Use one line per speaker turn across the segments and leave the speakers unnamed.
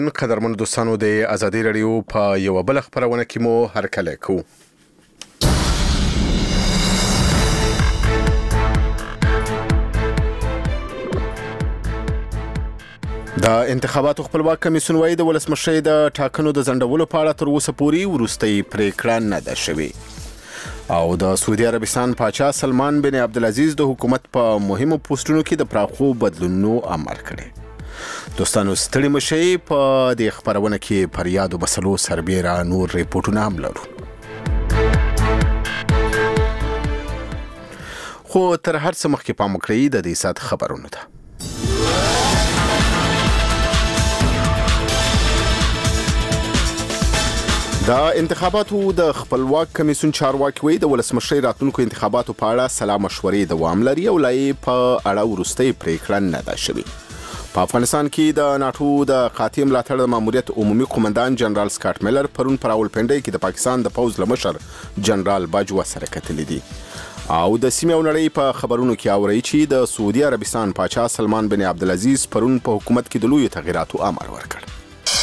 قدرمن دوستانو د ازادي رادیو په یو بل خبرونه کې مو هرکله کو د انتخاباتو خپلواک کمیسیون وايي د ولسمشر د ټاکنو د ځنډولو په اړه تر اوسه پورې وروستۍ پریکړه نه ده شوې او د سعودي عربستان پاچا سلمان بن عبدالعزیز د حکومت په مهمو پوسټونو کې د پراخو بدلونونو امر کړی. دوستانو ستړي مشي په دې خبرونه کې پر یادو مسلو سربېره نور ریپورتونه هم لرو. خو تر هر څه مخکې پام وکړئ د دې سات خبرونو ته. د انتخاباتو د خپلواک کمیسیون چارواکي وایي د ولسمشر راتلونکو انتخاباتو په اړه سلا مشورې دوام لري او لا یې په اړه وروستۍ پریکړه نه ده شوې. په افغانستان کې د ناتو د قاطع ملاتړ د ماموریت عمومي قومندان جنرال سکاټ میلر پرون پر راولپنډي کې د پاکستان د پوز لمشر جنرال باجوا سره کتلې دي او د سیمې او نړۍ په خبرونو کې اوري چې د سعودي عربستان پاچا سلمان بن عبدالعزیز پرون په حکومت کې د لوی تغیراتو امر ورکړ.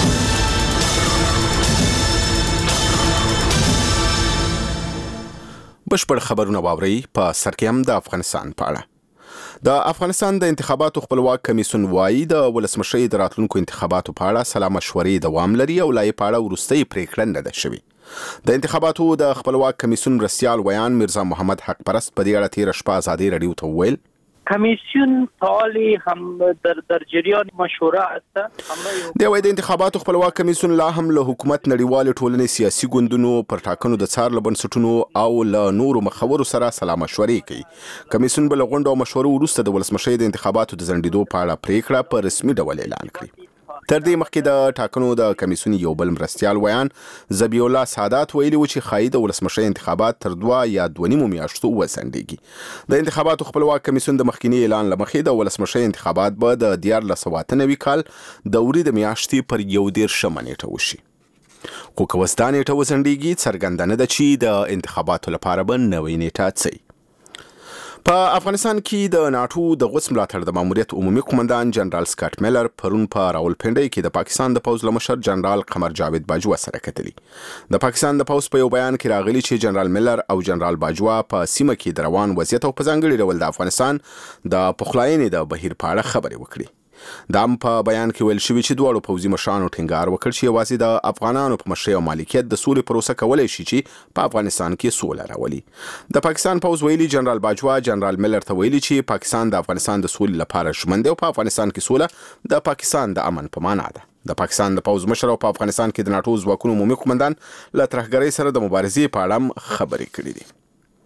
بشپړ خبرونه واوري په سرکیم د افغانستان په اړه. د افغانستان د انتخاباتو خپلواک کمیسیون وايي د ولسمشر د راتلونکو انتخاباتو په اړه سلا مشورې دوام لري او لا یې په اړه وروستۍ پریکړه نه ده شوې. د انتخاباتو د خپلواک کمیسیون مرستیال ویان میرزا محمد حق پرست په دې اړه تیر شپه ازادي رادیو ته ویل
کمیسیون فعالی هم در جریان مشوره است.
د انتخاباتو خپلواک کمیسیون لا هم له حکومت نړیوال ټولنې سیاسي ګوندونو پر ټاکنو د څار لبنسټونو او له نورو مخورو سره سلا مشورې کوي. کمیسیون بل غونډه او مشورو وروسته د ولسمشر د انتخاباتو د ځنډېدو په اړه پریکړه په رسمي ډول اعلان کړي. تر دې مخکې د ټاکنو د کمیسیون یو بل مرستیال ویان زبی الله سادات ویلي و چې خای د ولسمشر انتخابات تر 2 یا 2.5 میاشتو وسنډيږي. د انتخاباتو خپلواک کمیسیون د مخکینی اعلان لمخې د ولسمشر انتخابات به د 1998 کال د وری د میاشتې پر 11 نیټه وشي. خو کوستان نیټه وسنډيږي څرګندنه ده چې د انتخاباتو لپاره به نوې نیټه څي. په افغانستان کې د ناتو د غوڅ ملاتړ د ماموریت عمومي قومندان جنرال سکاټ میلر پرون په راولپنډي کې د پاکستان د پوز لمشر جنرال قمر جاوید باجوا سره کتلې. د پاکستان د پوز په یو بیان کې راغلي چې جنرال میلر او جنرال باجوا په سیمه کې د روان وضعیت او په ځانګړي ډول د افغانستان د پخلاینې د بهیر په اړه خبرې وکړي. د په بیان کې ویل شوی چې دواړو پوځي مشرانو ټینګار وکړ چې یوازې د افغانانو په مشرۍ او مالکیت د سولې پروسه کولای شي چې په افغانستان کې سوله راولي. د پاکستان پوز ویلي جنرال باجوا جنرال میلر ته ویلي چې پاکستان د افغانستان د سولې لپاره ژمن دی او په افغانستان کې سوله د پاکستان د امن په معنا ده. د پاکستان د پوز مشر او په افغانستان کې د ناتو ځواکونو عمومي قومندان له ترهګرۍ سره د مبارزې په اړه خبرې کړې دي.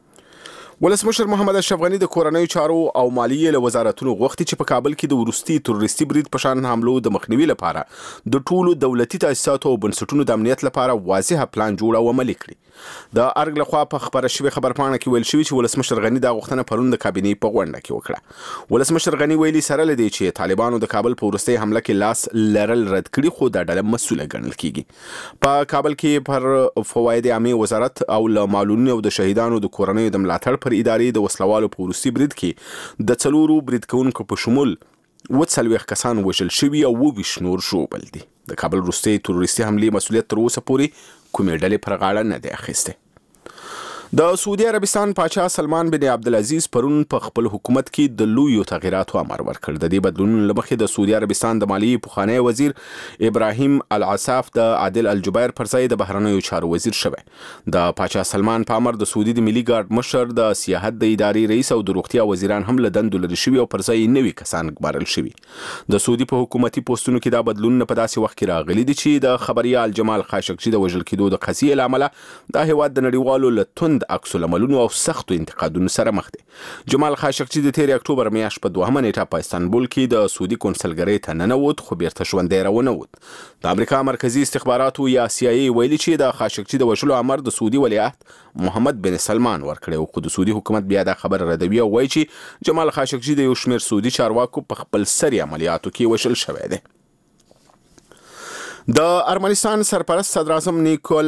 ولسمشر محمد اشرف غنی د کورنیو چارو او مالیې له وزارتونو غوښتي چې په کابل کې د وروستي تروریستي برید په شان حملو د مخنیوي لپاره د ټولو دولتي تاسیساتو او بنسټونو د امنیت لپاره واضح پلان جوړ او عملي کړي. د ارګ لخوا په خبره شوی خبرپاڼه کې ویل شوی چې ولسمشر غنی دا غوښتنه پرون د کابینې په غونډه کې وکړه. ولسمشر غنی ویلي سره لدی چې طالبانو د کابل په وروستي حمله کې لاس لرل رد کړي خو د ډله مسؤله ګڼل کیږي. په کابل کې پر فواید عامه وزارت او له معلولینو او د شهیدانو د کورنیو د ملاتړ پر ادارې د وسلوالو په وروستي برید کې د څلورو برید کوونکو په شمول 40 کسان وژل شوي او 20 نور ژوبل دي. د کابل وروستي تروریستي حملې مسؤلیت تر اوسه پورې کومې ډلې پر غاړه نه دی اخیستی. د سعودي عربستان پاچا سلمان بن عبدالعزیز پرون په خپل حکومت کې د لویو تغیراتو امر ورکړ. د دې بدلونونو لمخې د سعودي عربستان د مالیې پخوانی وزیر ابراهیم العصاف د عادل الجبیر پر ځای د بهرنیو چارو وزیر شوی. د پاچا سلمان په امر د سعودي د ملي ګارد مشر د سیاحت د ادارې رئیس او د روغتیا وزیران هم له دندو لرې شوي او پر ځای نوي کسان ګمارل شوي. د سعودي په حکومتي پوسټونو کې دا بدلونونه په داسې وخت کې راغلي دي چې د خبريال جمال خاشقجي د وژل کېدو د قضیې له امله د هېواد د نړیوالو له توند عکس العملونو او سختو انتقادونو سره مخ دي. جمال خاشقجي د 13 اکتوبر میاشت په 2 نیټه په استانبول کې د سعودي کنسلګرۍ ته ننوت خو بیرته ژوندی راونوت. د امریکا مرکزی استخباراتو یا CIA ویلي چې د خاشقجي د وژلو امر د سعودي ولیعهد محمد بن سلمان ورکړی او خو د سعودي حکومت بیا دا خبر ردوي او وایي چې جمال خاشقجي د یو شمېر سعودي چارواکو په خپل سری عملیاتو کې وژل شوی دی. د ارمنستان سرپرست صدراعظم نیکول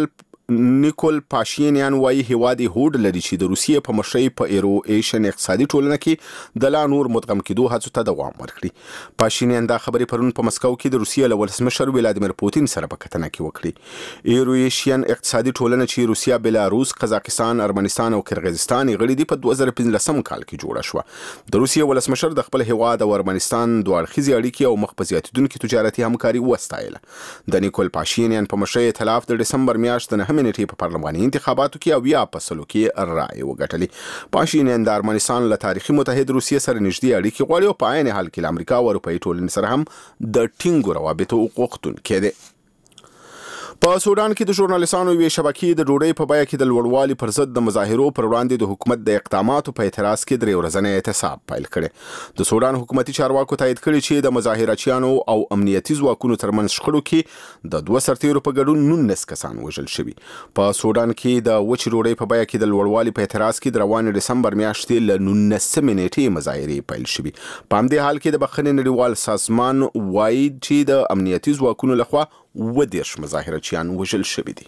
نیکول پاشینیان وایي هیواد هوډ لري چې د روسیې په مشرۍ په ایرو ایشن اقتصادي ټولنه کې د لا نور مدغم کېدو هڅو ته دوام ورکړي. پاشینیان دا خبرې پرون په مسکو کې د روسیې له ولسمشر ولادیمیر پوتین سره په کتنه کې وکړي. ایرو ایشن اقتصادي ټولنه چې روسیا، بلاروس، قزاقستان، ارمنستان او قرغیزستان غړي دي په 2015 کال کې جوړه شوه. د روسیې ولسمشر د خپل هیواد او ارمنستان دوه اړخیزې اړیکې او مخ په زیاتېدونکې تجارتي همکاري وستایله. د نیکول پاشینیان په مشرۍ ائتلاف د ډسمبر میاشت د منټې په پارلماني انتخاباتو کې 80% کې رائے وګټلې. پاشینیان د ارمنستان له تاریخي متحد روسیې سره نږدې اړیکې غواړي او په عین حال کې له امریکا او اروپایي ټولنې سره هم د ټینګو روابطو غوښتونکی دی. په سودان کې د ژورنالیستانو یوې شبکې د ډوډۍ په بیه کې د لوړوالي پر ضد د مظاهرو پر وړاندې د حکومت د اقداماتو په اعتراض کې 3 ورځنی اعتصاب پیل کړی. د سودان حکومتي چارواکو تایید کړی چې د مظاهرچیانو او امنیتي ځواکونو ترمنځ شخړو کې د 2 سرتیرو په ګډون 19 کسان وژل شوي. په سودان کې د وچې ډوډۍ په بیه کې د لوړوالي په اعتراض کې د روان ډسمبر میاشتې له 19 نیټې مظاهرې پیل شوي. په همدې حال کې د بخښنې نړیوال سازمان وایي چې د امنیتي ځواکونو لخوا 10 مظاهرچیان وژل شوي دي.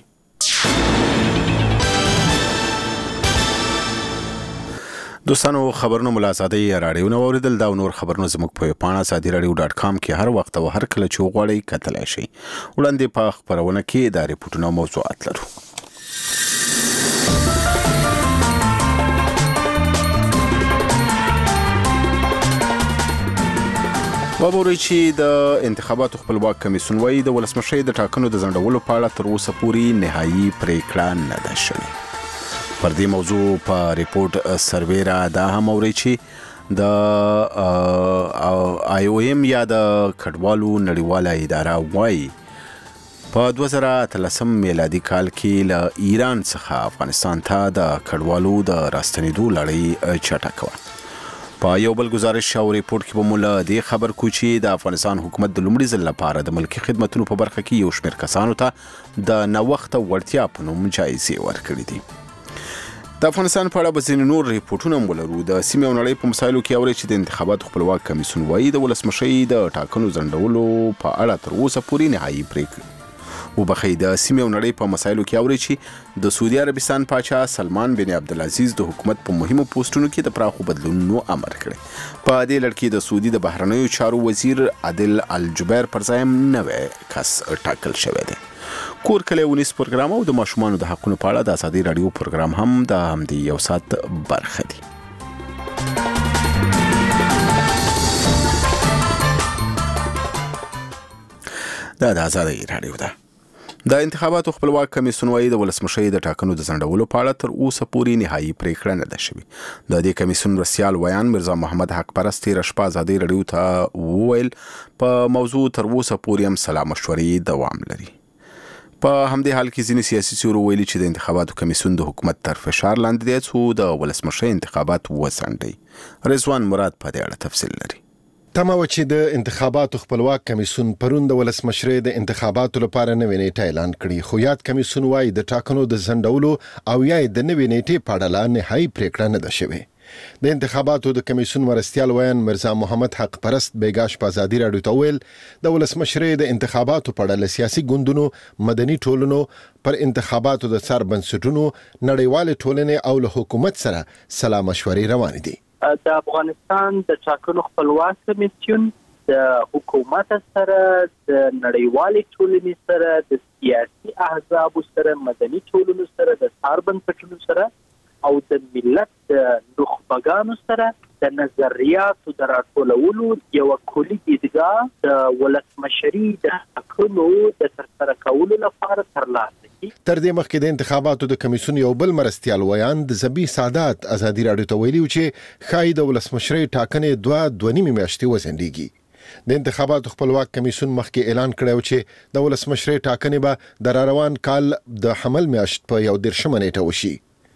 دوستانو خبرونه ملازادي راډیو نو اوریدل دا نور خبرونه زموږ په پاڼه sadiradio.com کې هر وخت او هر کله چې وغواړئ کتلای شئ. وړاندې په خبرونه کې د ریپورتونو موضوعات لرو. وبوري چې د انتخاباتو خپلواک کمیسیون وایي د ولسمشۍ د ټاکنو د ځنډولو په اړه تر اوسه پورې نهایي پریکړه نه ده شوې. پر دې موضوع په ریپورت سروې را دا هم اوري چې د IOM یا د کډوالو نړیواله اداره وایي په 2013 میلادي کال کې له ایران څخه افغانستان ته د کډوالو د راستنېدو لړۍ چټکه وه. په یو بل گزارش او ریپورت کې به مولا د خبر کو چې د افغانستان حکومت د لومړي ځل لپاره د ملکی خدماتو په برخه کې یو شمېر کسانو ته د نوښت وړتیا په نوم جایزې ورکړې دي. د افغانستان په اړه به ځینې نور ریپورتونه ولرو. د سیمې او نړۍ په مسایلو کې اوري چې د انتخاباتو خپلواک کمیسیون وایي د ولسمشۍ د ټاکنو ځنډولو په اړه تر اوسه پورې نهایي پریکړه وبخې. د سیمې او نړۍ په مسایلو کې اوري چې د سعودي عربستان پاچا سلمان بن عبدالعزیز د حکومت په مهمو پوسټونو کې د پراخو بدلونونو امر کړی. په دې لړ کې د سعودي د بهرنیو چارو وزیر عادل الجبیر پر ځای نوی کس ټاکل شوی دی. کور کلی ونیس پروګرام او د ماشومانو د حقونو په اړه د ازادي رادیو پروګرام هم د همدې یو ساعت برخه دي. دا د ازادي رادیو ده. د انتخاباتو خپلواک کمیسیون وایي د ولسمشۍ د ټاکنو د ځنډولو په اړه تر اوسه پورې نهایي پریکړه نه ده شوې. د دې کمیسیون مرستیال ویان مرزا محمد حق پرست تېره شپه ازادي رادیو ته وویل په موضوع تر اوسه پورې هم سلا مشورې دوام لري. په همدې حال کې ځینې سیاسي څیرو ویلي چې د انتخاباتو کمیسیون د حکومت تر فشار لاندې دی څو د ولسمشۍ انتخابات وځنډوي. رضوان مراد په دې اړه تفصیل لري.
تمه و چې د انتخاباتو خپلواک کمیسیون پرون د ولسمشرۍ د انتخاباتو لپاره نوې نیټه اعلان کړي، خو یاد کمیسیون وايي د ټاکنو د ځنډولو او یا د نوې نیټې په اړه نهایي پریکړه نه ده شوې. د انتخاباتو د کمیسیون مرستیال ویان مرزا محمد حق پرست بیګاش په ازادي رادیو ته ویل د ولسمشرۍ د انتخاباتو په اړه سیاسي ګوندونو، مدني ټولنو، پر انتخاباتو د څار بنسټونو، نړیوال ټولنې او له حکومت سره سلا مشورې روان دي.
د افغانستان د ټاکنو خپلواک کمیسیون د حکومت سره، د نړیوالې ټولنې سره، د سیاسي احزاب سره، مدني ټولنو سره، د څار بنسټونو سره او د ملت د نخبګانو سره د نظریاتو د راټولولو یو کلي دیدګاه د ولسمشرۍ د ټاکنو د ترسره کولو لپاره ترلاسه کړي.
تر دې مخکې د انتخاباتو د کمیسیون یو بل مرستیال ویان د زبی سادات ازادي رادیو ته ویلي چې ښایي د ولسمشرۍ ټاکنې 2.5 میاشتې وځنډېږي. د انتخاباتو خپلواک کمیسیون مخکې اعلان کړی چې د ولسمشرۍ ټاکنې به د روان کال د حمل میاشت په 11 نیټه وشي.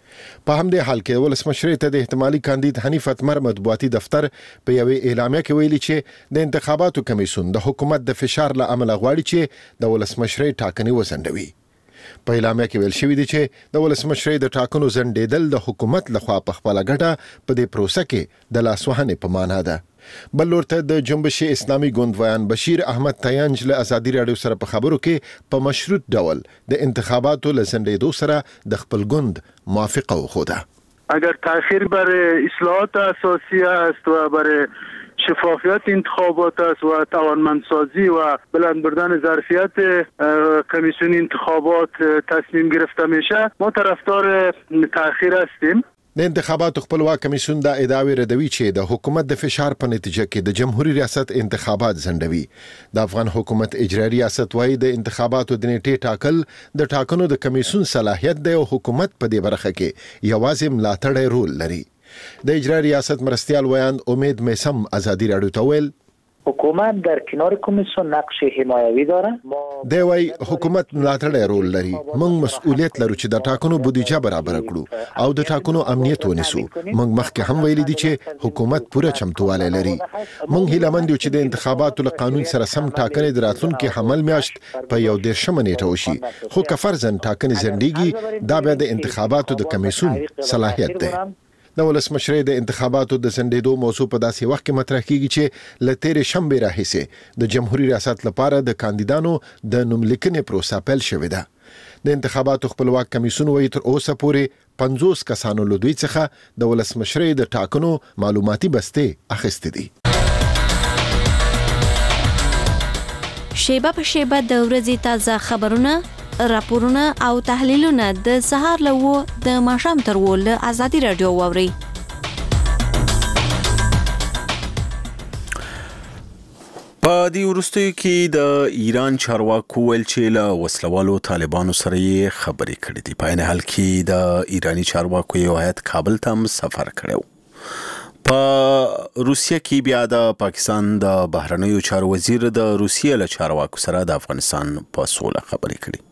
په همدې حال کې ولسمشرۍ ته د احتمالي کاندید حنیف اتمر مطبوعاتي دفتر په یوې اعلامیه کې ویلي چې د انتخاباتو کمیسیون د حکومت د فشار له امله غواړي چې د ولسمشرۍ ټاکنې وځنډوي. په اعلامیه کې ویل شوی دی چې د ولسمشرۍ د ټاکنو ځنډېدل د حکومت لخوا په خپله ګټه په دې پروسه کې د لاسوهنې په معنا ده. بل ورته د جنبش اسلامي ګوند ویان بشیر احمد تیانج له ازادي رادیو سره په خبرو کې په مشروط ډول د انتخاباتو لسندېدو سره د خپل ګوند موافقه وخوده.
اگر تأخیر بر اصلاحات اساسی است و بر شفافیت انتخابات است و توانمندسازی و بلند بردن ظرفیت کمیسیون انتخابات تصمیم گرفته میشه ما طرفدار تأخیر هستیم.
د انتخاباتو خپلواک کمیسیون دا ادعاوی ردوي چې د حکومت د فشار په نتیجه کې د جمهوریت ریاست انتخابات ځنډوي. د افغان حکومت اجرایي ریاست وايي د انتخاباتو د نیټې ټاکل د ټاکنو د کمیسیون صلاحیت دی او حکومت په دې برخه کې یوازې ملاتړی رول لري. د اجرایي ریاست مرستیال ویاند امید میسم ازادي رادیو ته ویل
حکومت در کنار کمیسیون نقش حمایوي داره.
دی وايي حکومت ملاتړی رول لري. موږ مسؤلیت لرو چې د ټاکنو بودیجه برابر کړو او د ټاکنو امنیت ونیسو. موږ مخکې هم ویلي دي چې حکومت پوره چمتوالی لري. موږ هیله مند یو چې د انتخاباتو له قانون سره سم ټاکنې د راتلونکي حمل میاشت په 11 نیټه وشي. خو که فرضاً ټاکنې ځنډیږي دا بیا د انتخاباتو د کمیسیون صلاحیت دی. د ولسمشرۍ د انتخاباتو د ځنډېدو موضوع په داسې وخت کې مطرح کیږي چې له تېرې شنبې راهیسې د جمهوریت ریاست لپاره د کاندیدانو د نوملیکنې پروسه پیل شوې ده. د انتخاباتو خپلواک کمیسیون وايي تر اوسه پورې 50 کسانو له دوی څخه د ولسمشرۍ د ټاکنو معلوماتي بستې اخیستې دي.
شیبه په شیبه د ورځې تازه خبرونه راپورونه او تحلیلونه د سهار له 9 د ماښام تر 10 له ازادي رادیو واوري.
په دې وروستیو کې د ایران چارواکو ویل چې له وسلوالو طالبانو سره یې خبرې کړې دي. په عین حال کې د ایرانی چارواکو یو هیئت کابل ته هم سفر کړو. په روسیه کې بیا د پاکستان د بهرنیو چارو وزیر د روسیې له چارواکو سره د افغانستان په سوله خبرې کړې.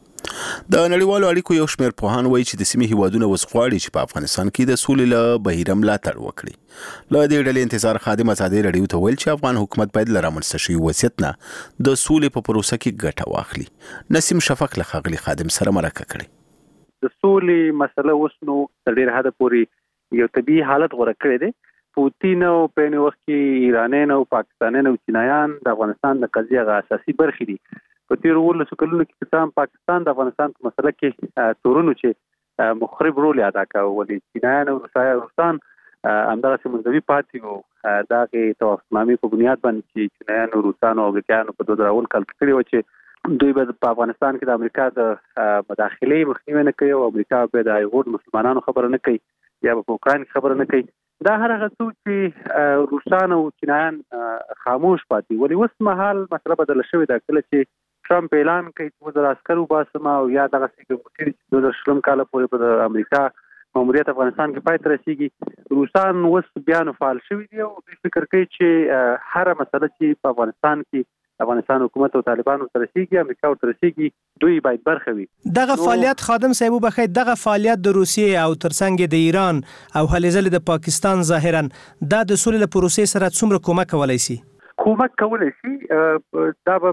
د نړیوالو اړیکو یو شمېر پوهان وایي چې د سیمې هیوادونه اوس غواړي چې په افغانستان کې د سولې له بهیره ملاتړ وکړي. له دې ډلې انتظار خادم ازادي رادیو ته ویل چې افغان حکومت باید له رامنځته شوي وضعیت نه د سولې په پروسه کې ګټه واخلي. نسیم شفق له ښاغلي خادم سره مرکه کړې.
د سولې مسله اوس نو تر ډېره حده پورې یو طبیعي حالت غوره کړی دی. پوتین او په نو وخت کې ایرانیان او پاکستانیان او چینایان د افغانستان د قضیې غا اساسي برخې دي. په تیر ولسو کلونو کې پاکستان د افغانستان په مسله کې تورونو چې مخرب رول ادا کاوه ولې چینایان او روسان همدغه منځوي پاتې وو. دغه توافقنامې په بنیاد باندې چې چینایان او روسان او امریکایانو په 2000 کال کې کړی و چې دوی به په افغانستان کې د امریکا د مداخلې مخنیوي نه کوي او امریکا به د ایغور مسلمانانو خبره نه کوي یا په اوکران خبره نه کوي. دا هر هغه څه چې روسان او چینایان خاموش پاتې ولې اوس مهال مسله بدله شوې ده. کله چې ټرمپ اعلان کوي چې 2000 عسکر وباسم او یا دغه څه 2020 کال پورې په امریکا ماموریت افغانستان کې پای ته رسیږي. روسان اوس بیا نو فعال شوي دي او دوی فکر کوي چې هر مسله چې په افغانستان کې افغانستان حکومت او طالبانو سره رسیږي امریکا ورته رسیږي دوی باید برخه وي.
دغه فعالیت خادم صاحب بخیر دغه فعالیت د روسیې او ترڅنګ د ایران او هلې ځلې د پاکستان ظاهرا د سولې له پروسې سره څومره کومک کولای شي؟
کومک کولای شي. دا به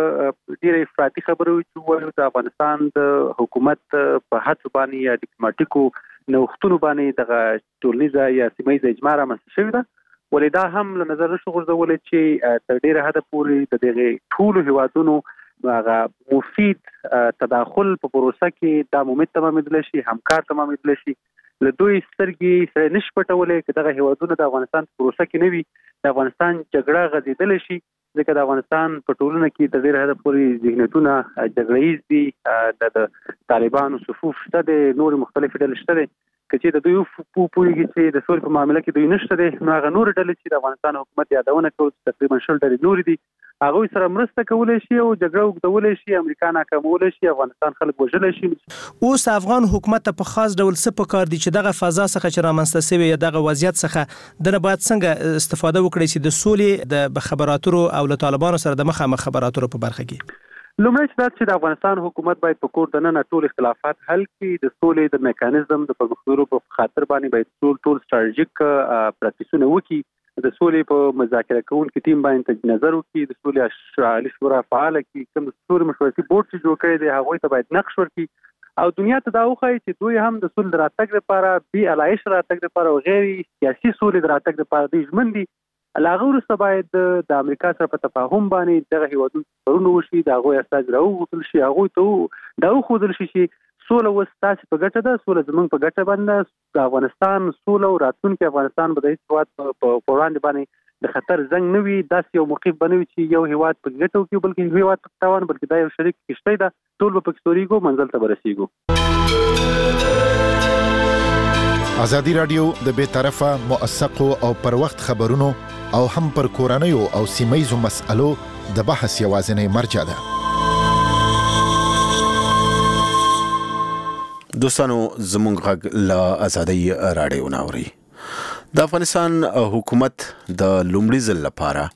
ډېر افراطي خبره وي چې وایو د افغانستان د حکومت په هڅو باندې یا ډیپلوماټیکو نوښتونو باندې دغه ټولنیزه یا سیمه اجماع رامنځته شوې ده. ولې دا هم له نظر نشو غورځولی چې تر ډېره حده پورې د دغه ټولو هیوادونو هغه مفید تداخل په پروسه کې دا ممکن تمامېدلی شي همکار تمامېدلی شي. له دوی سترګې نشي پټولی که دغه هیوادونه د افغانستان په پروسه کې نه وي د افغانستان جګړه غځېدلی شي ځکه د افغانستان په ټولنه کې تر ډېره حده پورې ذهنیتونه جګړهیز دي. د طالبانو صفوف شته دی نورې مختلفې ډلې شته دی. که چې د دوی پوهېږي چې د سولې په معامله کې دوی نشته دی نو هغه نورې ډلې چې د افغانستان حکومت یادونه کوي تقریبا 10 ډلې نورې دي هغوی سره مرسته کولی شي او جګړه اوږدولی شي امریکا ناکامولی شي افغانستان خلک وژلی شي.
اوس افغان حکومت ته په خاص ډول څه پکار دي چې دغه فضا څخه چې رامنځته شوې یا دغه وضعیت څخه دنه باید څنګه استفاده وکړي چې د سولې د خبراتو او له طالبانو سره د مخامخ خبراتو په برخه کې؟
لومړی چې د افغانستان حکومت باید په کور دننه ټول اختلافات حل کړي. د سولې د میکانیزم د پرمختګ په خاطر باندې باید ټول سټراټیژیک پریکټیسونه وکړي. د سولې په مذاکره کوونکي ټیم باندې نظر وکړي. د سولې عالي شورا فعال کړي. کوم د سولې مشورتي بورډ چې جوړ کړی دی هغوی ته باید نقش ورکړي او دنیا ته دا وښایي چې دوی هم د سولې د راتګ لپاره بې علایش راتګ لپاره او غیر سیاسي سولې د راتګ لپاره دوی ژمن دي.
لاغه ورسته باید د امریکا سره په تفاهم باندې دغه هیوادونو پرونو وشي د هغوی استاد راوغوښتل شي هغوی ته دا وښودل شي چې سوله اوس تاسې په ګټه ده سوله زموږ په ګټه باندې د افغانستان سوله او راتلونکي افغانستان به د هېڅ هېواد په وړاندې باندې د خطر زنګ نه وي داسې یو موقف به نه وي چې یو هېواد په ګټه وکړي بلکې یو هېواد په تاوان بلکې دا یو شریک کښتۍ ده ټول به پکې سورېږو منزل ته به رسېږو.
ازادي راډیو د بې طرفه موثقو او پر وخت خبرونو او هم پر کورنیو او سیمه‌یزو مسألو د بحث یوازینی مرجع ده.
دوستانو زمونږ غږ له ازادي راډیو ناوري. د افغانستان حکومت د لومړي ځل لپاره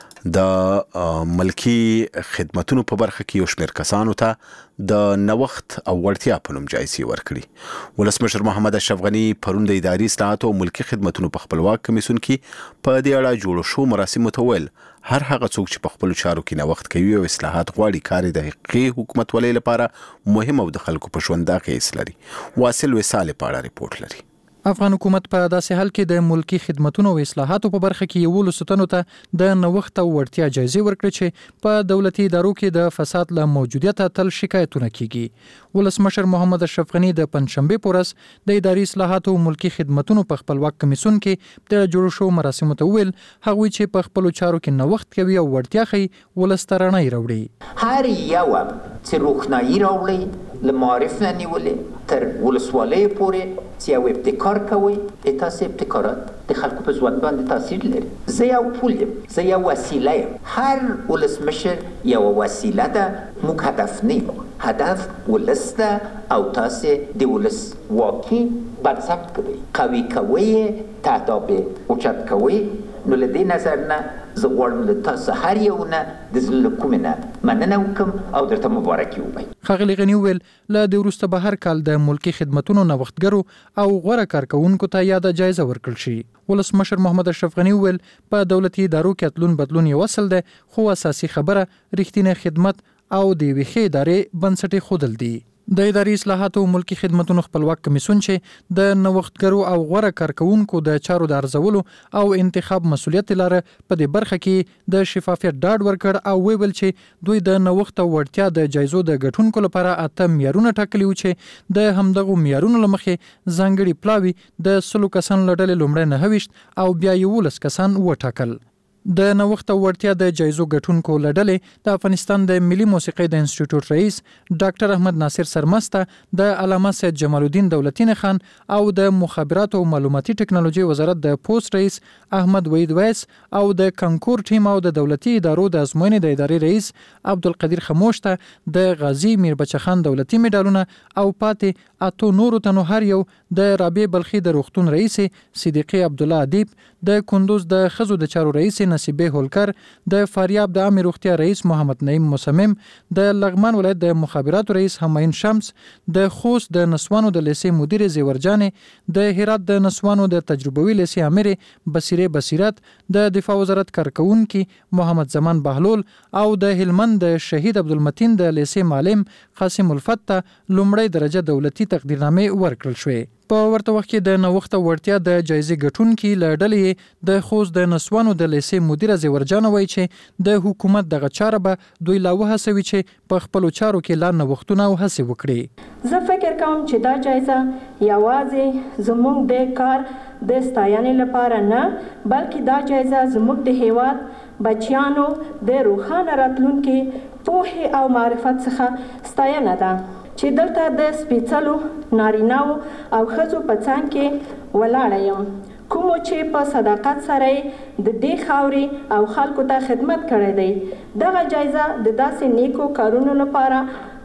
د ملکی خدماتو په برخه کې یو شمېر کسانو ته د نوښت او وړتیا په نوم جایزې ورکړي. ولسمشر محمد اشرف غنی پرون د اداري اصلاحاتو او ملکی خدماتو په خپلواک کمیسیون کې په دې اړه جوړ شو مراسمو ته ویل هر هغه څوک چې په خپل چارو کې نوښت کوي او اصلاحات غواړي کار د حقیقي حکومت ولې لپاره مهم او د خلکو په ژوند اغیز لري. واصل وصال په اړه ریپورت لري.
افغان حکومت په داسې حال کې د ملکی خدماتو او اصلاحاتو په برخه کې یو لسټنو ته د نوښت او وړتیا جایزې ورکړي چې په دولتي ادارو کې د فساد له موجودیت تل شکایتونه کیږي. ولسمشر محمد اشرف غنی د پنځشنبه په ورځ د اداري اصلاحاتو او ملکی خدماتو په خپلواک کمیسیون کې د جوړ شو مراسمو ته ویل هغوی چې په خپل چارو کې نوښت کوي او وړتیا کوي ولسترانه راوړي.
هر یو چې روښنايي راوړي لمعارف نه نیولې تر ولسوالۍ پورې چې یو ابتکار کوي تاسو ابتکارات د خلکو په ژوند باندې تاثیر لري. زه یو پول یم زه یو وسیله یم هر ولسمشر یو وسیله ده موږ هدف نه هدف ولس ده او تاسو د ولس واقعي بنسټ کوي قوي کوي تعداد اوچت کوي. نو له دې نظر نه زه غواړم له تاسو هر یو نه د زړه کومې نه مننه وکړم او درته مبارکي ووایم.
ښاغلي غني وویل له دې وروسته به هر کال د ملکی خدماتو نوښتګرو او غوره کارکونکو ته یاده جایزه ورکړل شي. ولسمشر محمد اشرف غنی وویل په دولتي ادارو کې تلون بدلون یو اصل ده خو اساسي خبره رښتینی خدمت او د ویخي ادارې بنسټي خودل دي. د اداري اصلاحاتو ملکی خدماتو خپلواک کمیسیون چې د نوښتګرو او غوره کارکونکو د چارو د ارزولو او انتخاب مسولیت لري په دې برخه کې د شفافیت ډاډ ورکړ او ویل چې دوی د نوښت او وړتیا د جایزو د غټونکو لپاره اته معیارونه ټاکلي و چې د همدغه معیارونو لمخې ځانګړي پلاوی د 100 کسان لړل لومړی 9 او بیا 11 کسان وټاکل. د نوښت او وړتیا د جایزو غټونکو لړلې د افغانستان د ملي موسیقي د انسټیټیوټ رئیس ډاکټر احمد ناصر سرمسته د علامه سید جمال الدین دولتین خان او د مخابرات او معلوماتي ټکنالوژي وزارت د پوسټ رئیس احمد وحید ویس او د کنکور ټیم او د دولتي ادارو د ازموینې د ادارې رئیس عبدالقدیر خموش ته د غازی میر بچه خان دولتي میډالونه او پاتې اتو نورو تنو هر یو د رابعه بلخي د روغتون رئیس صدیقی عبد الله ادیب د کندوز د خزو د چارو رئیس نصیبه هولکر د فاریاب د عامه روغتیا رئیس محمد نعیم مصمم د لغمان ولایت د مخابراتو رئیس همایون شمس د خوست د نسوانو د لیسې مدیر زیورجان د هرات د نسوانو د تجربوي لیسې امیر بصیره بصیرت د دفاع وزارت کارکونکو محمد زمان بهلول او د هلمند د شهید عبدالمتین د لیسې معلم قاسم الفتح لومړی درجه دولتي تقدیرنامه ورکړل شوې. په ورته وخت کې د نوښت او وړتیا د جایزې ګټونکي له ډلې د خوست د نسوانو د لیسې مدیر زیورجان وایي چې د حکومت دغه چاره به دوی لا وهڅوي چې په خپلو چارو کې لا نوښتونه او هڅې وکړي.
زه فکر کوم چې دا جایزه یوازې زموږ د کار د ستاینې لپاره نه بلکې دا جایزه زموږ د هیواد بچیانو د روښانه راتلونکي پوهې او معرفت څخه ستاینه ده چې دلته د سپېڅلو نارینه‌و او ښځو په څنګ کې ولاړه یم کومو چې په صداقت سره د دې خاورې او خلکو ته خدمت کړی دی. دغه جایزه د داسې نیکو کارونو لپاره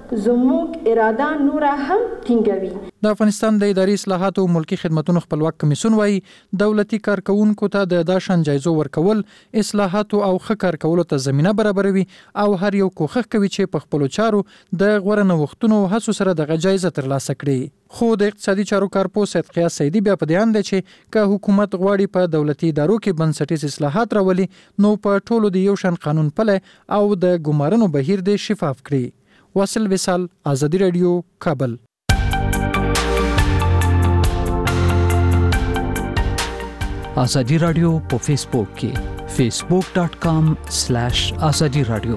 زموږ اراده نور هم ټینګوي.
د افغانستان د اداري اصلاحاتو ملکی خدماتو خپلواک کمیسیون وايي دولتي کارکونکو ته د داشن جایزو ورکول اصلاحاتو او ښه کار کولو ته زمينه برابروي او هر یو کوښښ کوي چې په خپل چارو د غوړه نوښتونو هڅو سره د جایزه ترلاسه کړي. خو د اقتصادي چارو کارپو سید قیاس سیدی بیا په دې اند چې که حکومت غواړي په دولتي ادارو کې بنسټیز اصلاحات راولي نو په ټولو د یو شان قانون پله او د ګمارنو بهیر د شفاف کړي. واصل وصال ازادي رادیو کابل.
ازادي رادیو په فیسبوک کې facebook.com/azadi radio.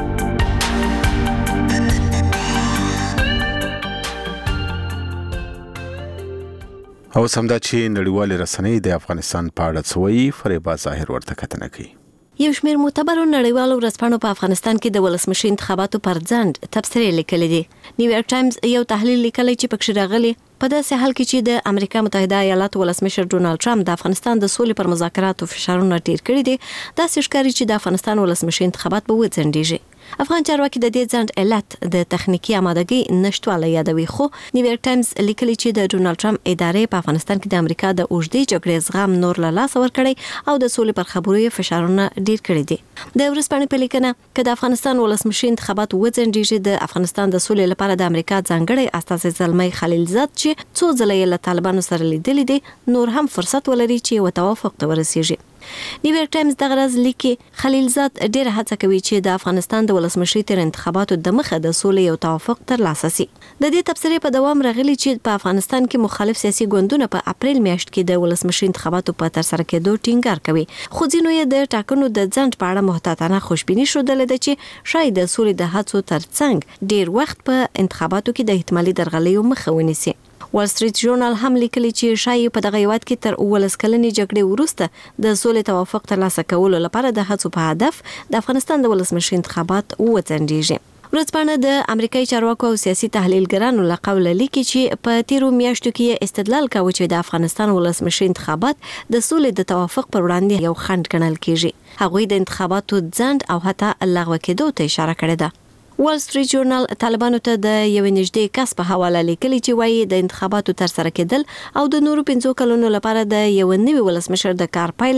او سمدا چې نړیوال رسنۍ د افغانستان په اړه څوي فریبا ظاهر ورته کتنه کوي.
یو شمېر معتبرو نړیوالو ورځپاڼو په افغانستان کې د ولسمشر انتخاباتو پر ځنډ تبصرې لیکلې دي. نیویارک ټایمز یو تحلیل لیکلی چې پکې راغلي په داسې حال کې چې د امریکا متحده ایالاتو ولسمشر ډونالد ټرمپ د افغانستان د سولې پر مذاکراتو فشارونه ډیر کړي دي، داسې ښکاري چې د افغانستان ولسمشر انتخابات به وځنډیږي. افغان چارواکي د دې ځنډ علت د تخنیکی آمادګۍ نشټوالی یادوي، خو نیویارک ټایمز لیکلي چې د ډونالد ټرمپ ادارې په افغانستان کې د امریکا د اوږدې جګړې زغم نور له لاسه ورکړی او د سولې پر خبرو فشارونه ډیر کړي دي. د ورځپاڼې په لیکنه کې د افغانستان ولسمشر انتخابات وځنډیږي، د افغانستان د سولې لپاره د امریکا ځانګړی استازی زلمی خلیلزاد چې څو ځله له طالبانو سره لیدلې دي نور هم فرصت ولري چې یو توافق ته ورسیږي. نیویارک ټایمز دغه ورځ لیکي خلیلزاد ډېر هڅه کوي چې د افغانستان د ولسمشر تر انتخاباتو د مخه د سولې یو توافق ترلاسه شي. د دې تبصرې په دوام راغلي چې په افغانستان کې مخالف سیاسي ګوندونه په اپریل میاشت کې د ولسمشر انتخاباتو په ترسره کېدو ټینګار کوي، خو ځینو یې د ټاکنو د ځنډ په اړه محتاطانه خوشبیني ښودلې ده چې شاید د سولې د هڅو ترڅنګ ډېر وخت په انتخاباتو کې د احتمالي درغلیو مخه ونیسي. وال سټریټ ژورنال هم لیکلي چې شاید په دغه هیواد کې تر 19 کلنې جګړې وروسته د سولې توافق ترلاسه کولو لپاره د هڅو په هدف د افغانستان د ولسمشر انتخابات وځنډیږي. ورځپاڼه د امریکایي چارواکو او سیاسي تحلیلګرانو له قوله لیکي چې په تیرو میاشتو کې استدلال کاوه چې د افغانستان ولسمشر انتخابات د سولې د توافق پر وړاندې یو خنډ ګڼل کیږي. هغوی د انتخاباتو ځنډ او حتی لغوه کېدو ته اشاره کړې ده. وال سټریټ ژورنال طالبانو ته د یو نږدې کس په حواله لیکلي چې وایي د انتخاباتو ترسره کېدل او د نورو 5 کلونو لپاره د یو نوي ولسمشر د کار پیل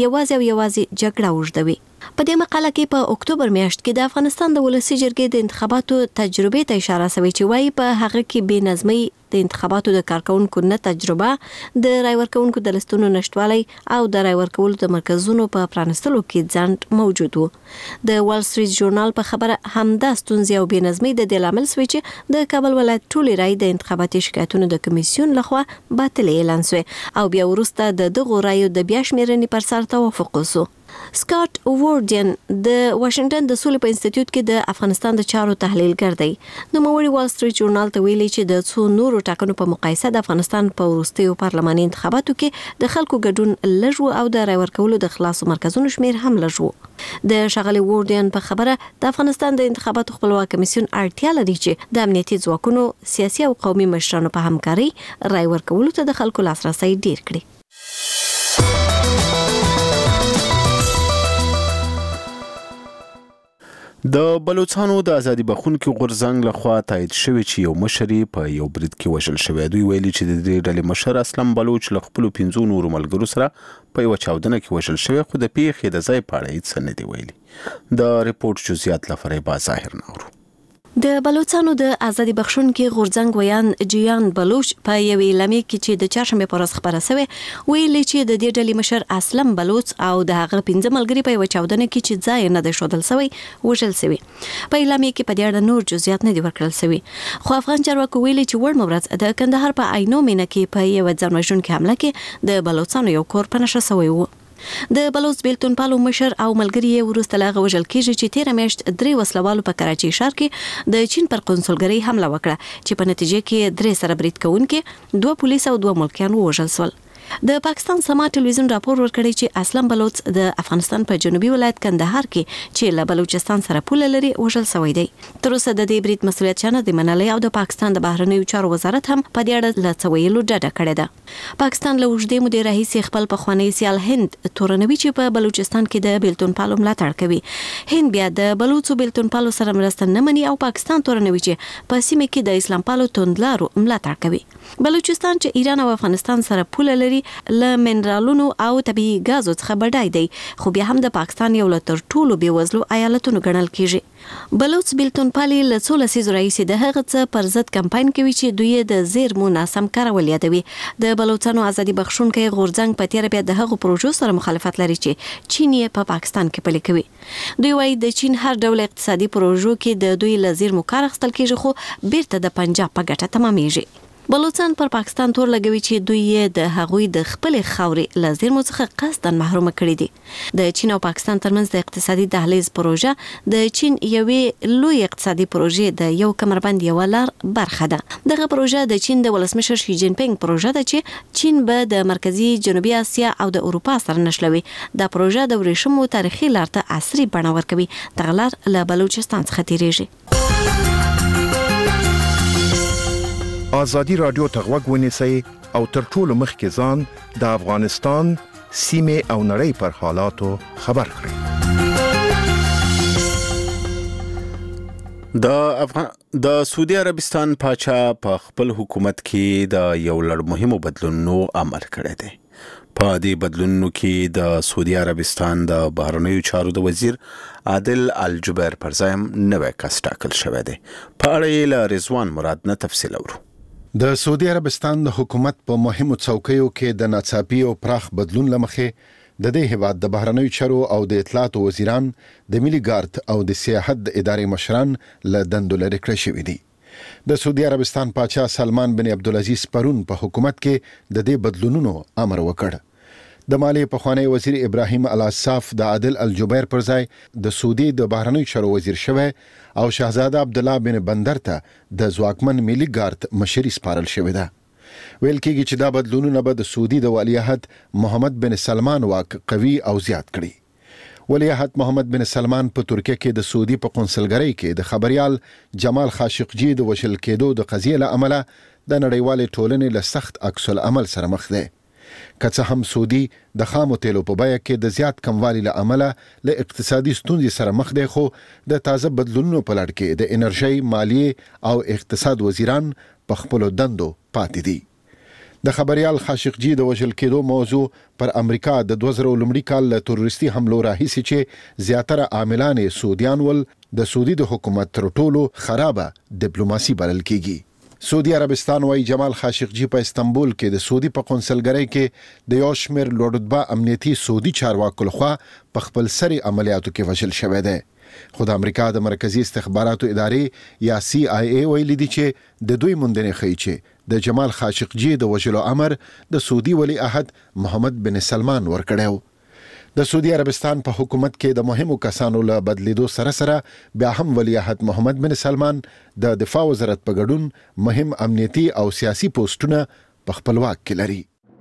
یوازې جګړه اوږدوي. په دې مقاله کې په اکتوبر میاشت کې د افغانستان د ولسي جرګې د انتخاباتو تجربې ته اشاره شوې چې وایي په هغه کې بې نظمۍ، د انتخاباتو د کارکونکو نه تجربه، د رای ورکونکو د لستونو نشټوالی او د رای ورکولو د مرکزونو په پرانستلو کې ځنډ موجود و. د وال سټریټ ژورنال په خبره همدا ستونزې او بې نظمۍ د دې لامل شوې چې د کابل ولایت ټولې رای د انتخاباتي شکایتونو د کمیسیون لخوا باطلې اعلان شوې او بیا وروسته د دغو رایو د بیا شمیرنې پر سر توافق وشو. سکاټ ووردین د واشنگټن د سولې په انسټیټیوټ کې د افغانستان د چارو تحلیلګر دی. نوموړي وال سټریټ ژورنال ته ویلي چې د څو نورو ټاکنو په مقایسه د افغانستان په وروستیو پارلماني انتخاباتو کې د خلکو ګډون لږ او د رای ورکولو د خلاصو مرکزونو شمیر هم لږ و. د ښاغلي ووردین په خبره د افغانستان د انتخاباتو خپلواک کمیسیون اړتیا لري چې د امنیتي ځواکونو، سیاسي او قومي مشرانو په همکارۍ رای ورکولو ته د خلکو لاسرسی ډیر کړي.
د بلوچستانو د ازادي بخښونکي غورځنګ لخوا تایید شوی چې یو مشر په یو برید کې وژل شوی. دوی ویلي چې د دې ډلې مشر اسلم بلوچ له خپلو 5 نورو ملګرو سره په یو چاودنه کې وژل شوی، خو د پیښې د ځای په اړه هیڅ نه دی ویلي. د ریپورت جزئیات لپاره با ظاهر نورو.
د بلوچستانو د ازادي بخښونکي غورځنګ ویان جیان بلوچ په یو اعلامیه کې چې د چهارشنبه په ورځ خبره شوې ویلي چې د دې ډلې مشر اسلم بلوچ او د هغه 5 ملګري په یو چاودنه کې چې ځای نه دی ښودل شوی وژل شوی. په اعلامیه کې په دې اړه نور جزئیات نه دي ورکړل شوی، خو افغان چارواکو ویلي چې وړ مورز د کندهار په عینو مینه کې په یو ځانوژونکي حمله کې د بلوچستانو یو کور په نشه شوی و. د بلوچ بیلتون پالو مشر او ملګری یې وروسته لا وژل کېږي چې 13 میاشت 3 وسلوالو په کراچي ښار کې د چین پر قونسلګرۍ حمله وکړه چې په نتیجه کې 3 سره برید کوونکي 2 پولیس او 2 ملکیان وژل شول. د پاکستان سما ټلویزیون راپور ورکړی چې اسلم بلوچ د افغانستان په جنوبي ولایت کندهار کې چې له بلوچستان سره پوله لري وژل شوی دی. تر اوسه د دې برید مسؤلیت چانه دی منلی او د پاکستان د بهرنیو چارو وزارت هم په دې اړه له څه ویلو ډډه کړې ده. پاکستان له اوږدې مودې راهیسې خپل پخوانی سیال هند تورنوي چې په بلوچستان کې د بیلتون پالو ملاتړ کوي. هند بیا د بلوچو بیلتون پالو سره مرسته نه مني او پاکستان تورنوي چې په سیمه کې د اسلام پالو توندلارو ملاتړ کوي. بلوچستان چې ایران او افغانستان سره پوله لري له منرالونو او طبيعي غازو څخه بډای دی، خو بیا هم د پاکستان یو له تر ټولو بیوزلو ایالتونو ګڼل کیږي. بلوچ بیلتون پالي له 16 لسیزو راهیسې د هغه څه پر ضد کمپاین کوي چې دوی د زیرمو ناسم کارول یادوي. د بلوچستانو ازادي بخښونکي غورځنګ په تیر بیا د هغو پروژو سره مخالفت لري چې چین یې په پاکستان کې پلي کوي. دوی وايي د چین هر ډول اقتصادي پروژو کې د دوی له زیرمو کار اخیستل کیږي، خو بیرته د پنجاب په ګټه تمامېږي. بلوچستان پر پاکستان تور لګوي چې دوی د هغوی د خپل خاورې لزیرمو څخه قصداً محروم کړي دي. د چین او پاکستان ترمنځ د اقتصادي دهلیز پروژه د چین یوې لوی اقتصادي پروژې د یو کمربند یو لار برخه ده. دغه پروژه د چین د ولسمشر شي جین پینګ پروژه ده چې چین به د مرکزی جنوبي اسیا او د اروپا سره نښلوي. دا پروژه د ورېښمو تاریخي لار ته عصري بڼه ورکوي. دغه لار له بلوچستان څخه تیریږي.
آزادی رادیو ته غوږ ونیسئ او تر ټولو مخکې ځان د افغانستان سیمې او نړۍ پر حالاتو خبر کړئ.
د سعودي عربستان پاچا په خپل حکومت کې د یو لړ مهمو بدلونونو عمل کړی دی. په دې بدلونونو کې د سعودي عربستان د بهرنیو چارو د وزیر عادل الجبیر پر ځای نوی کس ټاکل شوی دی. په اړه یې له رضوان مراد نه تفصیل اورو.
د سعودي عربستان د حکومت په مهمو څوکیو کې د ناڅاپي او پراخ بدلون لمخې د دې هیواد د بهرنیو چارو او د اطلاعاتو وزیران، د ملي ګارد او د سیاحت د ادارې مشران له دندو لرې کړل شوي دي. د سعودي عربستان پاچا سلمان بن عبدالعزیز پرون په حکومت کې د دې بدلونونو امر وکړ. د مالی پخوانی وزیر ابراهیم العصاف د عادل الجبیر پر ځای د سعودي د بهرنیو چارو وزیر شوی او شاهزاده عبدالله بن بندر ته د ځواکمن ملي ګارد مشري سپارل شوې ده. ویل کېږي چې دا بدلونونه به د سعودي د ولیعهد محمد بن سلمان واک قوي او زیات کړي. ولیعهد محمد بن سلمان په ترکیه کې د سعودي په قونسلګرۍ کې د خبريال جمال خاشقجي د وشل کېدو د قضیې له امله د نړیوالې ټولنې له سخت عکس العمل سره مخ دی. که څه هم سعودي د خامو تیلو په بیه کې د زیات کموالي له امله له اقتصادي ستونزې سره مخ دی، خو د تازه بدلونونو په لړ کې د انرژي، مالیې او اقتصاد وزیران په خپلو دندو پاتې دي. د خبريال خاشقجي د وژل کېدو موضوع پر امریکا د 2000 لومړي کال له تروریستي حملو راهیسې چې زیاتره عاملان سعودیان ول د سعودي د حکومت تر ټولو خرابه ډیپلوماسي بلل کېږي. سعودي عربستان وايي جمال خاشقجي په استنبول کې د سعودي په قونسلګرۍ کې د یو شمېر لوړ امنیتي سعودي چارواکو لخوا په خپل سري عملیاتو کې وژل شوی دی. خو د امریکا د مرکزی استخباراتو ادارې یا CIA ویلي دي چې د دوی موندنې ښیي چې د جمال خاشقجي د وژلو امر د سعودي ولی عهد محمد بن سلمان ورکړی. د سعودي عربستان په حکومت کې د مهمو کسانو له بدلیدو سره سره بیا هم ولیعهد محمد بن سلمان د دفاع وزارت په ګډون مهم امنیتي او سیاسي پوسټونه په خپل واک کې لري.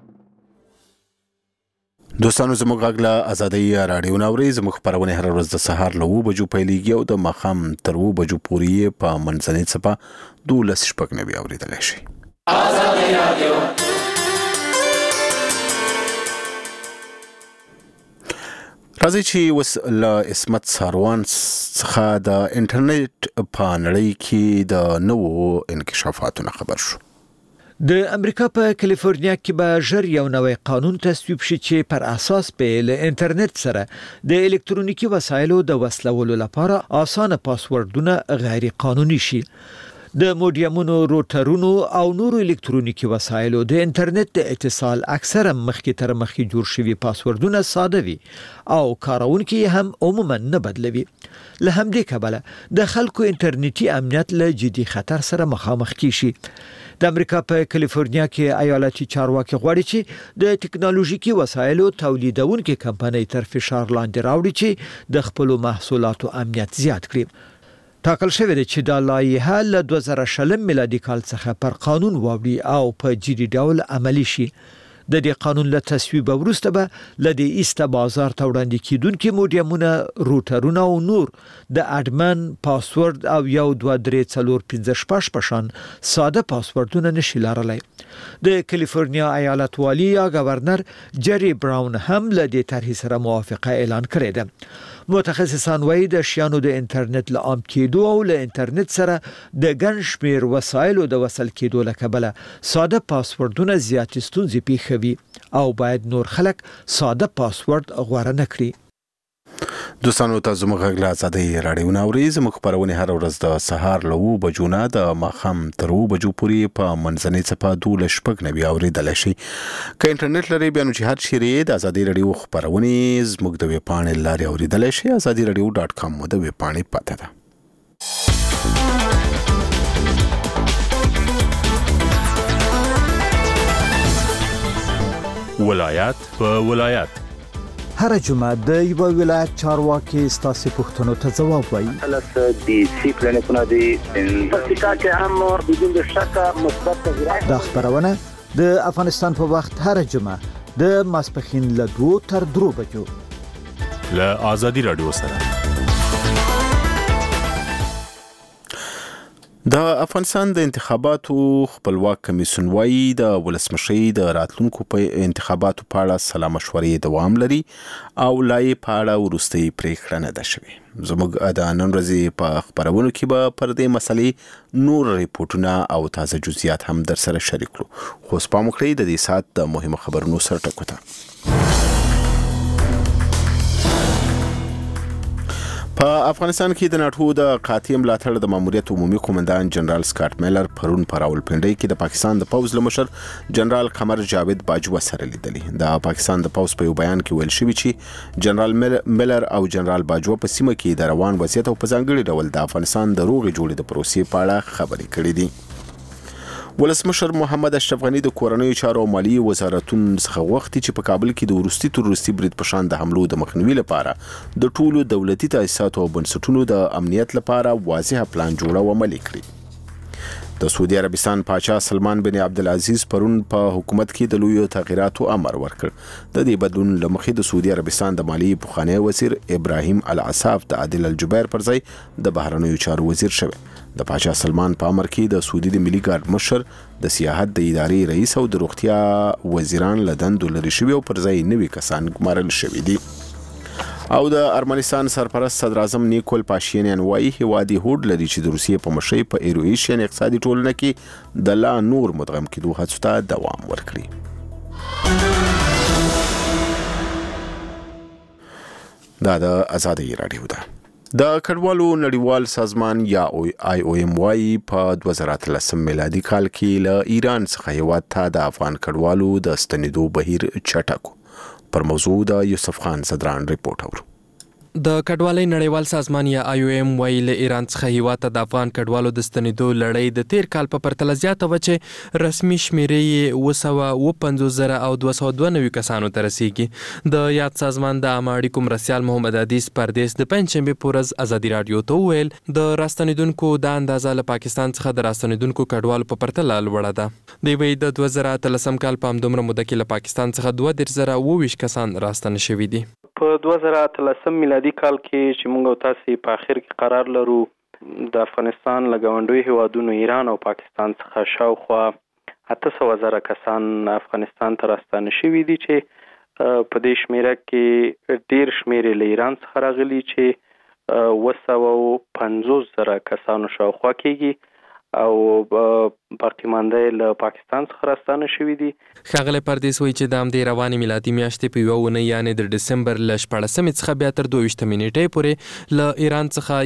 دوستانو زموږ غږ له آزادۍ راډیو ناوري زموږ خپرونه هر ورځ د سهار له 9 بجو پیلېږي او د ماښام تر 2 بجو پورې په منځنۍ څپه 12:09 اوریدلای شي. آزادۍ راډیو راځي چې وس له اسمت ساروان څخه د انټرنیټ په نړۍ کې د نوو انکشافاتو خبر شو.
د امریکا په کالیفورنیا کې به ژر یو نوی قانون تصویب شي چې پر اساس په انټرنیټ سره د الکترونیکي وسایلو د وصلولو لپاره اسانه پاسورډونه غیر قانوني شي. د موډیمونو، روټرونو او نورو الکترونیکي وسایلو د انټرنیټ د اتصال اکثره مخکې تر مخکې جوړ شوي پاسورډونه ساده وي او کارونکي هم عموما نه بدلوي. له همدې کبله د خلکو انټرنیټي امنیت له جدي خطر سره مخامخ کیږي. د امریکا په کالیفورنیا کې ایالتي چارواکي غواړي چې د ټکنالوژیکي وسایلو تولیدونکو کمپنۍ تر فشار لاندې راوړي چې د خپل محصولاتو امنیت زیات کړي. ټاکل شوی دی چې دا لایحه له 2020 میلادي کال څخه پر قانون واوړي او په جدي ډول عملی شي. د دې قانون له تصویب وروسته به له دې ایسته بازار ته وړاندې کیدونکو موډیمونه، روټرونه او نور د اډمن پاسورډ او 1 2 3 4 5 6 پشان ساده پاسورډونه نشي لرلای. د کالیفورنیا ایالت والی یا گورنر جری براون هم له دې طرحې سره موافقه اعلان کړې ده. متخصصان وایي د شیانو د انټرنیټ له عام کېدو او له انټرنیټ سره د ګڼ شمېر وسایلو د وصل کېدو له کبله ساده پاسورډونه زیات ستونزې پیښوي او باید نور خلک ساده پاسورډ غوره نه کړي.
دوستانو تاسو موږ غږ له آزادۍ راډیو ناوري زموږ خپرونه هر ورځ د سهار له 9 بجو نه د ماښام تر 2 بجو پورې په منځنۍ څپه 12:09 اوریدلای شي. که انټرنیټ لري بیا نو چې هر چیرې د آزادۍ راډیو خپرونه زموږ د ویب پاڼې لارې اوریدلای شي. azadiiradio.com د ویب پاڼې پته ده.
ولایت په ولایت.
هر جمعه د یو ولایت چارواکي ستاسو پوښتنو ته ځواب وایي.
د سی پلانونه دي پکې کې هم بدون شک مثبت تغیرات.
د خبرونه د افغانستان په وخت هر جمعه د ماسپخین له 2 تر 3 بجو
له آزادي رادیو سره.
د افغانستان د انتخاباتو خپلواک کمیسیون وايي د ولسمشي د راتلونکو په انتخاباتو په اړه سلا مشورې دوام لري او لای په اړه ورستي پریکړه نه ده شوې. زموږ د نن ورځې په خبرونو کې به پر دې مسلې نور ریپورتونه او تازه جزئیات هم در سره شریک کړو. خو سپام وکړئ د دې سات د مهمو خبرونو سره ټکو ته. په افغانستان کې د ناتو د قاطع ملاتړ د ماموریت عمومي قومندان جنرال سکاټ میلر پرون په راولپنډۍ کې د پاکستان د پوځ لمشر جنرال قمر جاوید باجوه سره لیدلی. د پاکستان د پوځ په یو بیان کې ویل شوی چې جنرال میلر او جنرال باجوه په سیمه کې د روان وضعیت او په ځانګړي ډول د افغانستان د روغې جوړې د پروسې په اړه خبرې کړې دي. ولسمشر محمد اشرف غنی د کورنیو چارو او مالی وزارتونو څخه وغوښتي چې په کابل کې د وروستي تروریستي برید په شان د حملو د مخنیوي لپاره د ټولو دولتي تاسیساتو او بنسټونو د امنیت لپاره واضح پلان جوړ او عملي کړي. د سعودي عربستان پاچا سلمان بن عبدالعزیز پرون په حکومت کې د لویو تغییراتو امر ورکړ. د دې بدلون لمخې د سعودي عربستان د مالی پخوانی وزیر ابراهیم العصاف د عادل الجبیر پر ځای د بهرنیو چارو وزیر شوی. د پاچا سلمان په امر کې د سعودي د ملي ګارد مشر د سیاحت د ادارې رئیس او د روغتیا وزیران له دندو لرې شوي او پر ځای نوي کسان ګمارل شوي دي. او د ارمنستان سرپرست صدر اعظم نیکول پاشینیان وایي هیواد هوډ لري چې د روسیې په مشرۍ په ایرویشن اقتصادي ټولنه کې د لا نور مدغم کېدو هڅو ته دوام ورکړي. دا د آزادۍ رادیو ده. د کډوالو نړیوال سازمان یا IOM وايي په 2013 میلادي کال کې له ایران څخه هیواد ته د افغان کډوالو د ستنېدو بهیر چټک. پر موضوع د یوسف خان صدران ریپورت اورو.
د کډوالۍ نړیوال سازمان یا IOM وايي له ایران څخه هیواد ته د افغان کډوالو د ستنېدو لړۍ د تیر کال په پرتله زیاته و چې رسمي شمیرې یې 250,000 او 292 کسانو ته رسیږي. د یاد سازمان د عامه اړیکو مرستیال محمد عدیس پردیس د پنځشنبې په ورځ ازادي رادیو ته وویل د راستنېدونکو د اندازه له پاکستان څخه د راستنېدونکو کډوالو په پرتله لوړه ده. دوی وایي د 2013 کال په همدومره موده کې له پاکستان څخه 32,022 کسان راستنه شوي دي.
په 2013 میلادي کال کې چې موږ او تاسو په اخر کې قرار لرو د افغانستان له ګاونډیو هیوادونو ایران او پاکستان څخه شاوخوا 800,000 کسان افغانستان ته راستنه شوي دي چې په دې شمیره کې ډیر شمیرې له ایران څخه راغلي چې 250,000 کسانو شاوخوا کېږي او باقی مانده له پاکستان څخه راستانه شوي دي.
ښاغلی پردیس وایي چې د همدې روانې میلادي میاشتې په یوه اونۍ یعنې د ډسمبر له 14 څخه بیا تر 22 نیټې پورې له ایران څخه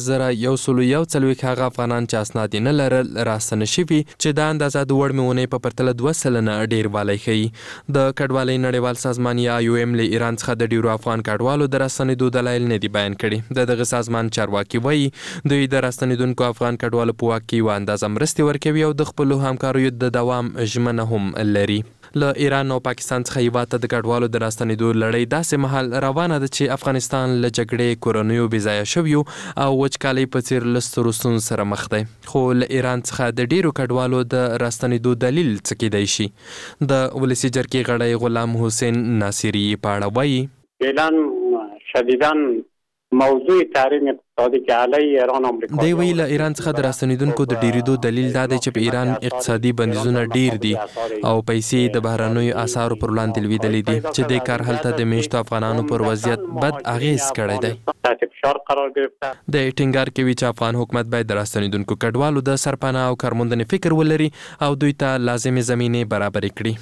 11,141 هغه افغانان چې اسناد یې نه لرل راستنه شوي چې دا اندازه د وړمې اونۍ په پرتله 2% ډېر والی ښیي. د کډوالۍ نړیوال سازمان یا IOM له ایران څخه د ډېرو افغان کډوالو د راستنېدو دلایل نه دي بیان کړي. د دغه سازمان چارواکي وایي دوی د راستنېدونکو افغان کډوالو په واک کې اندازه مرستې ورکوي او د خپلو همکاریو د دوام ژمنه هم لري. له ایران او پاکستان څخه هیواد ته د کډوالو د راستنېدو لړۍ داسې مهال روانه ده چې افغانستان له جګړې کورنیو بېځایه شویو او وچکالۍ په څېر له سترو ستونزو سره مخ دی. خو له ایران څخه د ډېرو کډوالو د راستنېدو دلیل څه کیدای شي؟ د ولسي جرګې غړی غلام حسین ناصري په اړه وایي
اعلان شدیداً موضوع تحریم اقتصادی که علیه ایران آمریکا
دی وی له ایران څخه د راستنېدونکو د ډیریدو دلیل دا دی چې په ایران اقتصادي بندیزونه ډیر دي او پیسې د بهرنیو اسعارو پر وړاندې لویدلې دي چې د کار هلته د میشتو افغانانو پر وضعیت بد اغیز کړی دی. د ټینګار کوي چې افغان حکومت باید د راستنېدونکو کډوالو د سرپناه او کارموندنې فکر ولري او دوی ته لازمې زمینې برابرې کړي.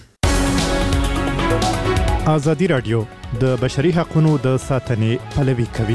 آزادي رادیو د بشري حقوقو د ساتنې پلوي کوي.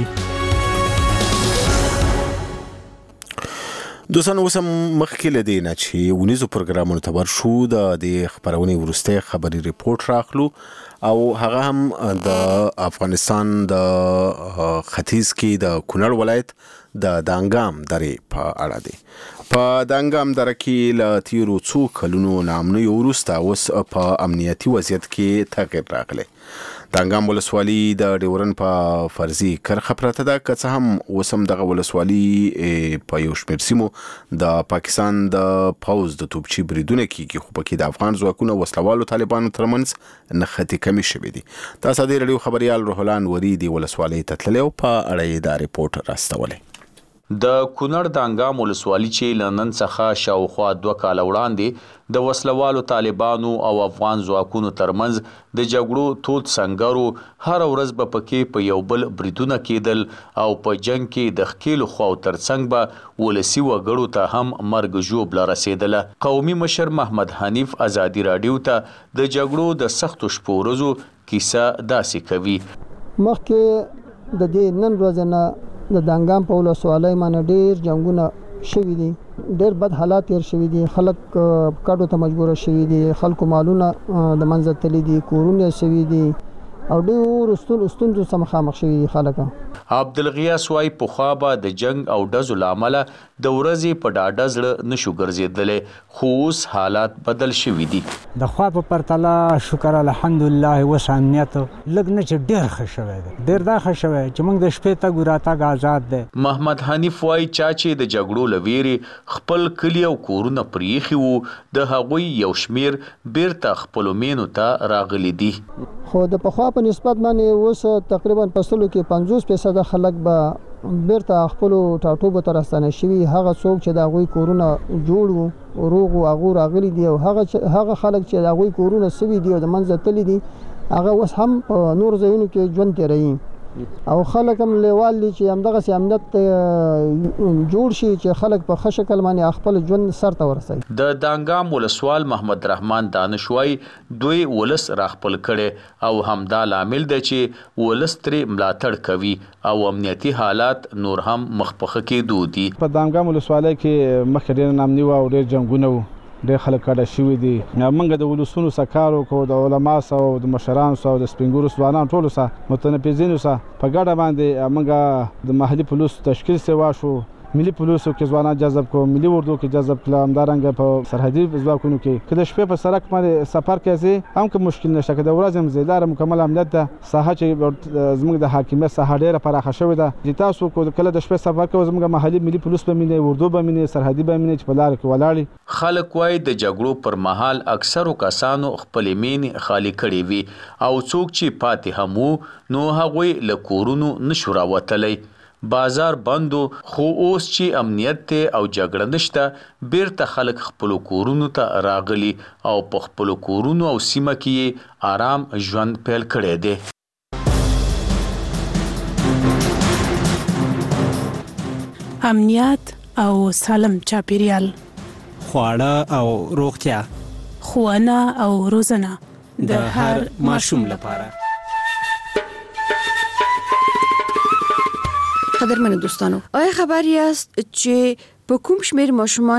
دوستان اوس هم مخکې له دې نه چې ونیزو پروګرامونو ته ورشو د دې خبرونې وروستی خبري ریپورت راخلو او هغه هم د افغانستان د ختیځ کې د کونړ ولایت د دانګام درې په اړه دی. په دانګام دره کې له تیرو څو کلونو نامنوي وروسته اوس په امنیتي وضعیت کې تغیر راغلی. دانګام ولسوالي د ډیورن په فرضي کرخه پرته ده، که څه هم اوس هم دغه ولسوالي په یو شمېر سیمو د پاکستان د پوځ د توپچي بریدونه کېږي، خو پکې د افغان ځواکونو وسلوالو طالبانو ترمنځ نښتې کمې شوې دي. د ازادي راډیو خبریال روح الله انوري د ولسوالۍ ته تللی او په اړه یې دا ریپورټ راستولی.
د کونړ دانګام ولسوالي چې له نن څخه شاوخوا 2 کاله وړاندې د وسلوالو طالبانو او افغان ځواکونو ترمنځ د جګړو تود سنګرو هر ورځ به پکې په یو بل بریدونه کېدل او په جنگ کې د ښکېلو خواو ترڅنګ به ولسي وګړو ته هم مرګ ژوبله رسېدله. قومي مشر محمد حنیف ازادي راډیو ته د جګړو د سختو شپو ورځو کیسه داسې کوي.
مخکې د دې نن ورځ نه د دانګام په ولسوالۍ باندې ډېر جنګونه شوي دي، ډېر بد حالات تیر شوي دي، خلک کډو ته مجبور شوي دي، خلکو مالونه د منځه تللي دي، کورونه شوي دي او ډېر ستونزو سره مخامخ شوي دي خلک.
عبدالغیاس وايي پخوا به د جنگ او ډزو له امله د ورځې په ډاډه زړه نشو ګرځېدلی، خو اوس حالات بدل شوي دي.
د خوا په پرتله شکر الحمدلله اوس امنیت لږ نه چې ډېر ښه شوی دی، ډېر دا ښه شوی چې موږ د شپې تګ راتګ آزاد دی.
محمد حنیف وايي چا چې د جګړو له ویرې خپل کلي او کورونه پرېښي وو، د هغوی یو شمېر بیرته خپلو مینو ته راغلي دي.
خو د پخوا په نسبت باندې اوس تقریبا په سلو کې 50% خلک به بیرته خپلو ټاټوبو ته راستانه شوي. هغه څوک چې د هغوی کورونه جوړ وو روغ و هغو راغلي دي او هغه خلک چې د هغوی کورونه سوي دي او د منځه تللي دي هغه اوس هم په نور ځایونو کې ژوند تېروي او خلک هم لیوال دي چې همدغسې امنیت جوړ شي چې خلک په ښه شکل باندې خپل ژوند سرته ورسوي.
د دانګام ولسوال محمد رحمان دانش وايي دوی ولس راخپل کړي او همدا لامل دی چې ولس ترې ملاتړ کوي او امنیتي حالات نور هم مخ په کېدو دي.
په دانګام ولسوالۍ کې مخکې ډېر نامني وو او ډېر جنګونه وو، ډېر خلک کډه شوي دي. موږ د ولسونو سره کار وکړو، د علما سره او د مشرانو سره او د سپین ږیرو ځوانانو ټولو سره متنفذینو سره په ګډه باندې موږ د محلي پولیسو تشکیل سره واشو، ملي پولیسو کې ځوانان جذب کو، ملي اردو کې جذب کړل، همدارنګه په سرحدي ځواکونو کې که د شپې په سړک باندې سفر کوې هم که مشکل نشته، که د ورځې هم ځې لاره مکمل امنیت ده. ساحه چې زموږ د حاکمیت ساحه ډېره پراخه شوې ده چې تاسو کله د شپې سفر کوئ زموږ محلي ملي پولیس به وینئ، اردو به وینئ، سرحدي به وینئ چې په لاره کې ولاړ.
خلک وایي د جګړو پر مهال اکثرو کسانو خپلې مینې خالي کړې وي او څوک چې پاتې هم وو نو هغوی له کورونو نشو راوتلی. بازار بندو، خو اوس چې امنیت ته او جګړه نشته بیرته خلک خپلو کورونو ته راغلي او په خپلو کورونو او سیمه کې آرام ژوند پیل کړی دی.
امنیت او سالم چاپیریال،
خواړه او روغتیا،
ښوونه او روزنه
د هر ماشوم لپاره.
قدرمن دوستانو، آیا خبر یاست چې په کوم شمیر ماشومان